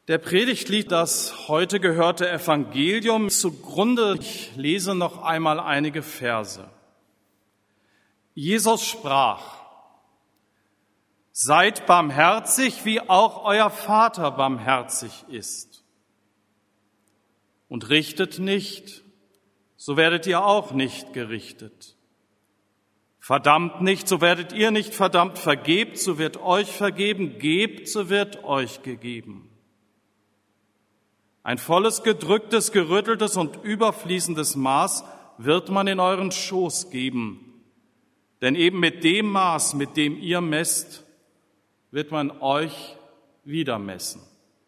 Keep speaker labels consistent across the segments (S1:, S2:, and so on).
S1: Der Predigtlied, das heute gehörte Evangelium, zugrunde. Ich lese noch einmal einige Verse. Jesus sprach: Seid barmherzig, wie auch euer Vater barmherzig ist. Und richtet nicht, so werdet ihr auch nicht gerichtet. Verdammt nicht, so werdet ihr nicht verdammt. Vergebt, so wird euch vergeben. Gebt, so wird euch gegeben. Ein volles, gedrücktes, gerütteltes und überfließendes Maß wird man in euren Schoß geben. Denn eben mit dem Maß, mit dem ihr messt, wird man euch wieder messen.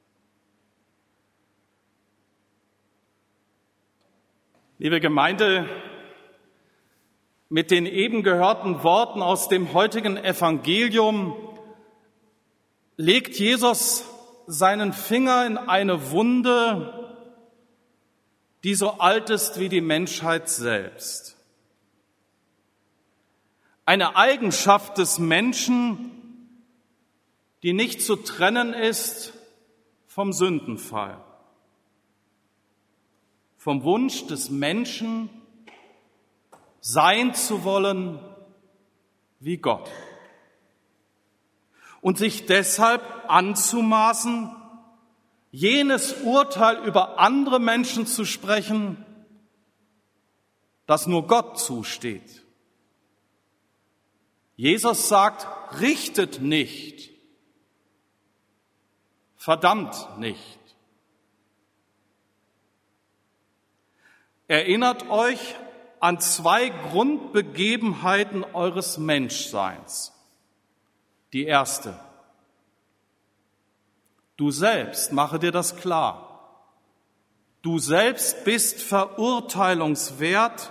S1: Liebe Gemeinde, mit den eben gehörten Worten aus dem heutigen Evangelium legt Jesus seinen Finger in eine Wunde, die so alt ist wie die Menschheit selbst. Eine Eigenschaft des Menschen, die nicht zu trennen ist vom Sündenfall, vom Wunsch des Menschen, sein zu wollen wie Gott. Und sich deshalb anzumaßen, jenes Urteil über andere Menschen zu sprechen, das nur Gott zusteht. Jesus sagt, richtet nicht, verdammt nicht. Erinnert euch an zwei Grundbegebenheiten eures Menschseins. Die erste: Du selbst, mache dir das klar, du selbst bist verurteilungswert,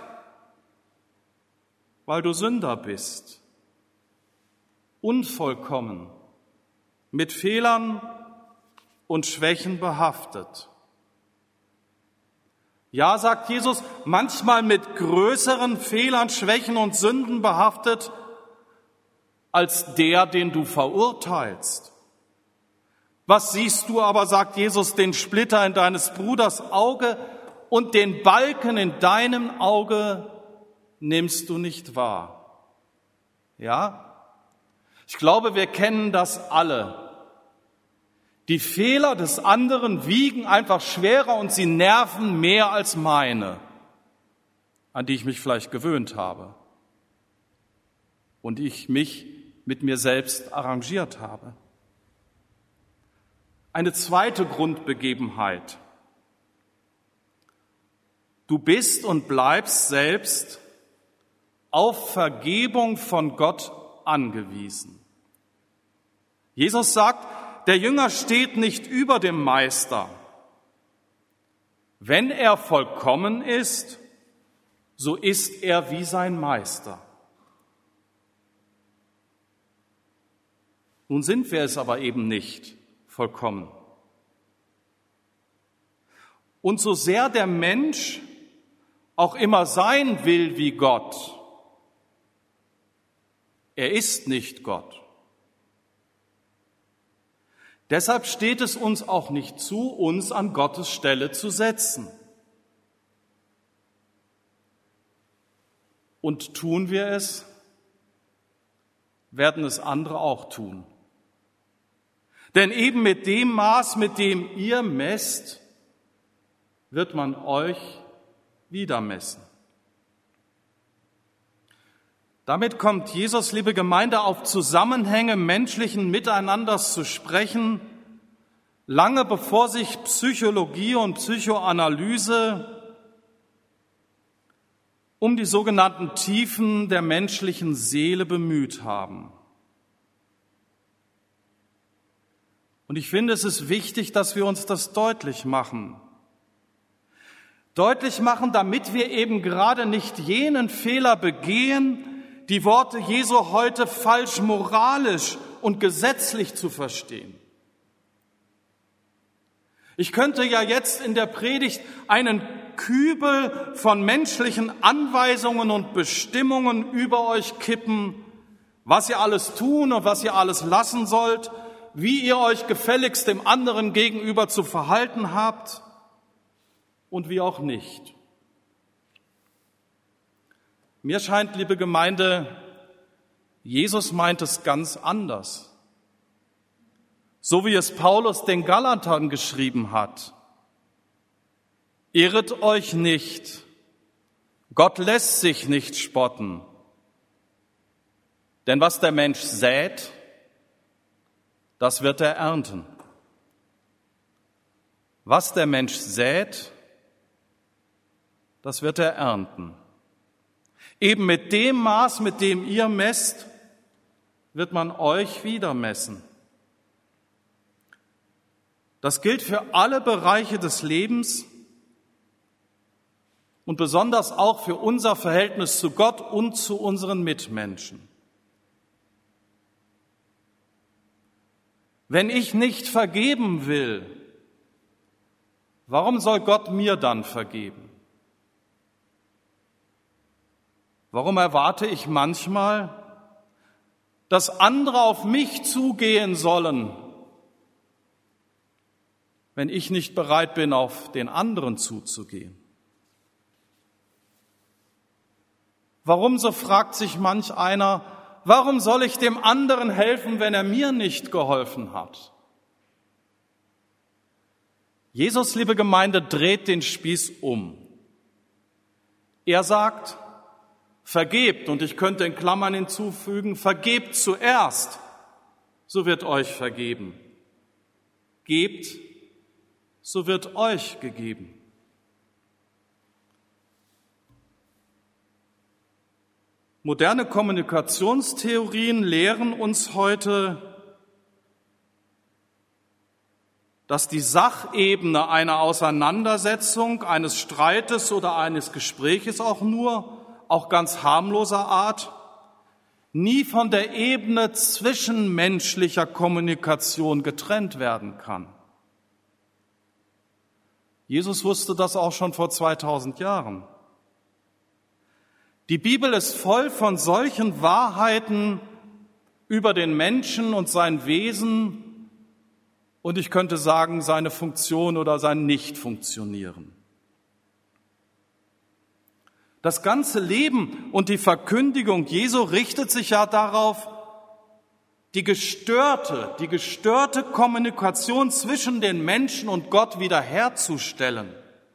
S1: weil du Sünder bist, unvollkommen, mit Fehlern und Schwächen behaftet. Ja, sagt Jesus, manchmal mit größeren Fehlern, Schwächen und Sünden behaftet, als der, den du verurteilst. Was siehst du aber, sagt Jesus, den Splitter in deines Bruders Auge und den Balken in deinem Auge nimmst du nicht wahr? Ja? Ich glaube, wir kennen das alle. Die Fehler des anderen wiegen einfach schwerer und sie nerven mehr als meine, an die ich mich vielleicht gewöhnt habe und ich mich mit mir selbst arrangiert habe. Eine zweite Grundbegebenheit. Du bist und bleibst selbst auf Vergebung von Gott angewiesen. Jesus sagt, der Jünger steht nicht über dem Meister. Wenn er vollkommen ist, so ist er wie sein Meister. Nun sind wir es aber eben nicht vollkommen. Und so sehr der Mensch auch immer sein will wie Gott, er ist nicht Gott. Deshalb steht es uns auch nicht zu, uns an Gottes Stelle zu setzen. Und tun wir es, werden es andere auch tun. Denn eben mit dem Maß, mit dem ihr messt, wird man euch wieder messen. Damit kommt Jesus, liebe Gemeinde, auf Zusammenhänge menschlichen Miteinanders zu sprechen, lange bevor sich Psychologie und Psychoanalyse um die sogenannten Tiefen der menschlichen Seele bemüht haben. Und ich finde, es ist wichtig, dass wir uns das deutlich machen. Deutlich machen, damit wir eben gerade nicht jenen Fehler begehen, die Worte Jesu heute falsch moralisch und gesetzlich zu verstehen. Ich könnte ja jetzt in der Predigt einen Kübel von menschlichen Anweisungen und Bestimmungen über euch kippen, was ihr alles tun und was ihr alles lassen sollt, wie ihr euch gefälligst dem anderen gegenüber zu verhalten habt und wie auch nicht. Mir scheint, liebe Gemeinde, Jesus meint es ganz anders. So wie es Paulus den Galatern geschrieben hat. Irret euch nicht, Gott lässt sich nicht spotten. Denn was der Mensch sät, das wird er ernten. Was der Mensch sät, das wird er ernten. Eben mit dem Maß, mit dem ihr messt, wird man euch wieder messen. Das gilt für alle Bereiche des Lebens und besonders auch für unser Verhältnis zu Gott und zu unseren Mitmenschen. Wenn ich nicht vergeben will, warum soll Gott mir dann vergeben? Warum erwarte ich manchmal, dass andere auf mich zugehen sollen, wenn ich nicht bereit bin, auf den anderen zuzugehen? Warum, so fragt sich manch einer, warum soll ich dem anderen helfen, wenn er mir nicht geholfen hat? Jesus, liebe Gemeinde, dreht den Spieß um. Er sagt, vergebt, und ich könnte in Klammern hinzufügen, vergebt zuerst, so wird euch vergeben. Gebt, so wird euch gegeben. Moderne Kommunikationstheorien lehren uns heute, dass die Sachebene einer Auseinandersetzung, eines Streites oder eines Gespräches auch ganz harmloser Art, nie von der Ebene zwischenmenschlicher Kommunikation getrennt werden kann. Jesus wusste das auch schon vor 2000 Jahren. Die Bibel ist voll von solchen Wahrheiten über den Menschen und sein Wesen und ich könnte sagen, seine Funktion oder sein Nichtfunktionieren. Das ganze Leben und die Verkündigung Jesu richtet sich ja darauf, die gestörte Kommunikation zwischen den Menschen und Gott wiederherzustellen.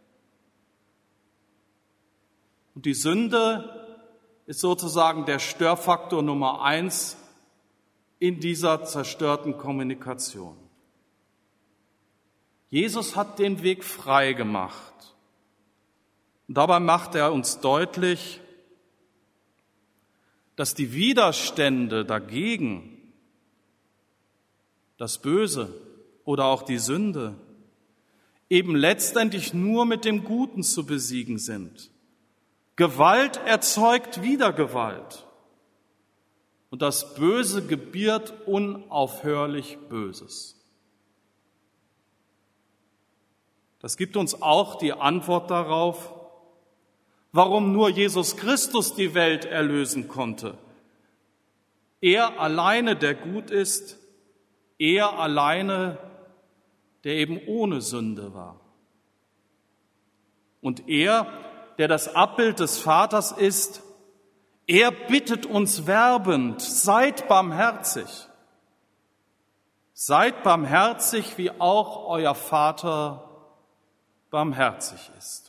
S1: Und die Sünde ist sozusagen der Störfaktor Nummer 1 in dieser zerstörten Kommunikation. Jesus hat den Weg frei gemacht. Und dabei macht er uns deutlich, dass die Widerstände dagegen, das Böse oder auch die Sünde, eben letztendlich nur mit dem Guten zu besiegen sind. Gewalt erzeugt wieder Gewalt. Und das Böse gebiert unaufhörlich Böses. Das gibt uns auch die Antwort darauf, warum nur Jesus Christus die Welt erlösen konnte. Er alleine, der gut ist, er alleine, der eben ohne Sünde war. Und er, der das Abbild des Vaters ist, er bittet uns werbend, seid barmherzig. Seid barmherzig, wie auch euer Vater barmherzig ist.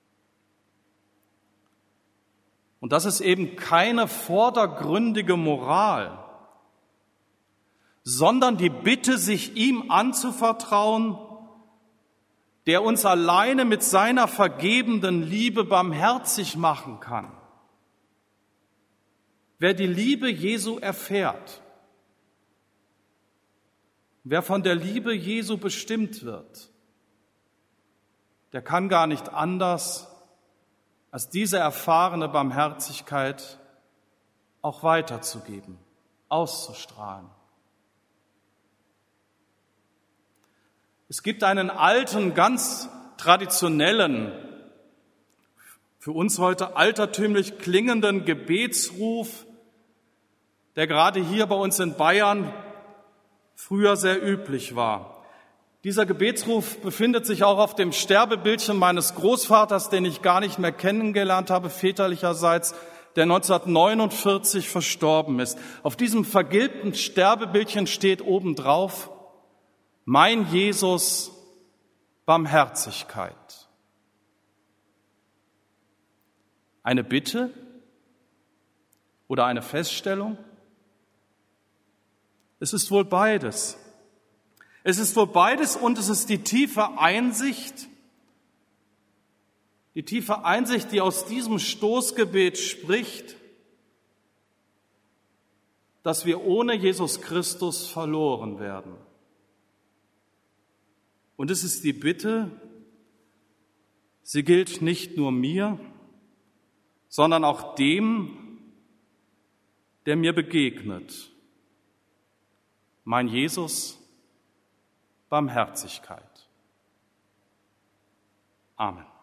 S1: Und das ist eben keine vordergründige Moral, sondern die Bitte, sich ihm anzuvertrauen, der uns alleine mit seiner vergebenden Liebe barmherzig machen kann. Wer die Liebe Jesu erfährt, wer von der Liebe Jesu bestimmt wird, der kann gar nicht anders, als diese erfahrene Barmherzigkeit auch weiterzugeben, auszustrahlen. Es gibt einen alten, ganz traditionellen, für uns heute altertümlich klingenden Gebetsruf, der gerade hier bei uns in Bayern früher sehr üblich war. Dieser Gebetsruf befindet sich auch auf dem Sterbebildchen meines Großvaters, den ich gar nicht mehr kennengelernt habe, väterlicherseits, der 1949 verstorben ist. Auf diesem vergilbten Sterbebildchen steht obendrauf: Mein Jesus, Barmherzigkeit. Eine Bitte oder eine Feststellung? Es ist wohl beides. Es ist wohl beides und es ist die tiefe Einsicht, die aus diesem Stoßgebet spricht, dass wir ohne Jesus Christus verloren werden. Und es ist die Bitte, sie gilt nicht nur mir, sondern auch dem, der mir begegnet. Mein Jesus, Barmherzigkeit. Amen.